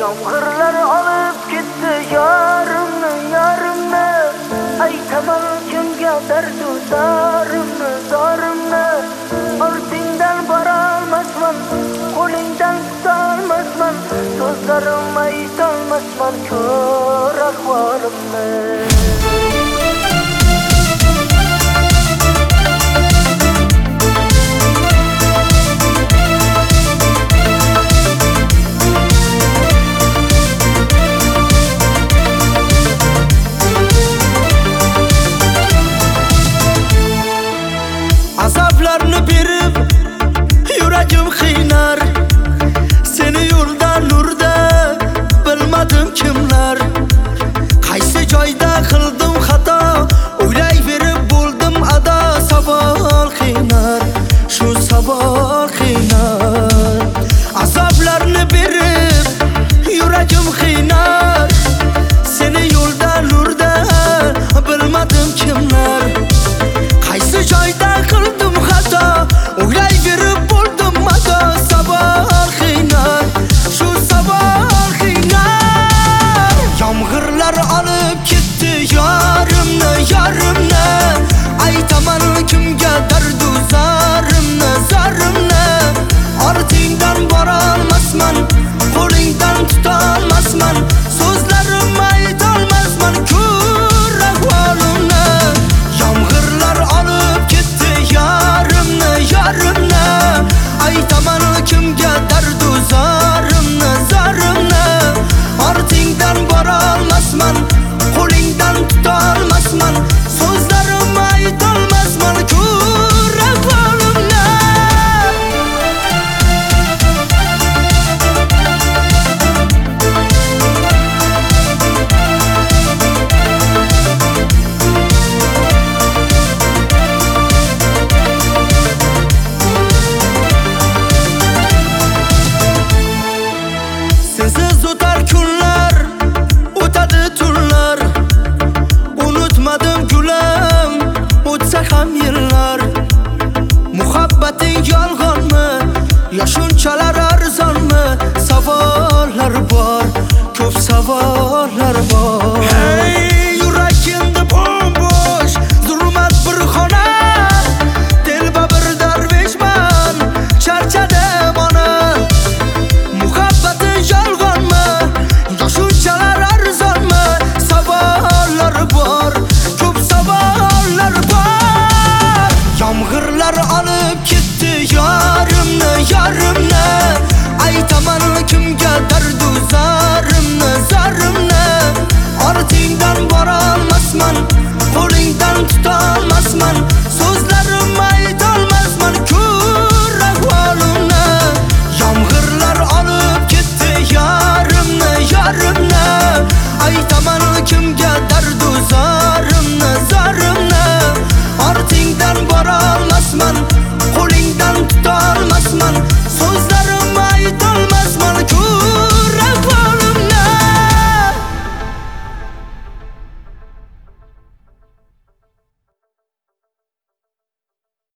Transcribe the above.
Yomg'irlar olib ketdi yarimni, yarimni. Aytaman kimga dardu zorimni. Ortingdan borolmasman, qo'lingdan tutolmasman. So'zlarim aytolmasman, ko'r ahvolimni. Azablarni berib yuragim qiynar, seni yo'lda nurda bilmadim kimlar. Qaysi joyda qildim xato, o'ylayverib bo'ldim ado. Savol qiynar, shu savol qiynar. Azablarni berib yuragim qiynar, seni yo'lda nurda bilmadim kimlar. Qaysi joyda qildim xato, o'ylayverib bo'ldim ado. Savol qiynar, shu savol qiynar. Yomg'irlar olib ketdi yarimni, yarimni. Aytaman kimga dardu zorimni. Ortingdan borolmasman, qo'lingdan tutolmasman. So'zlarim aytolmasman, ko'r ahvolimni. Yomg'irlar olib ketdi yarimni, yarimni. Aytaman kimga dardu zorimni. Ortingdan borolmasman, qo'lingdan tutolmasman. So'zlarim aytolmasman, ko'r ahvolimni. Sensiz o'tar kunlar, o'tadi tunlar. Unutmadim gulam, o'tsa ham yillar. Muhabbating yolg'onmi, yo shunchalar arzonmi? Savollar bor, ko'p savollar bor. Hey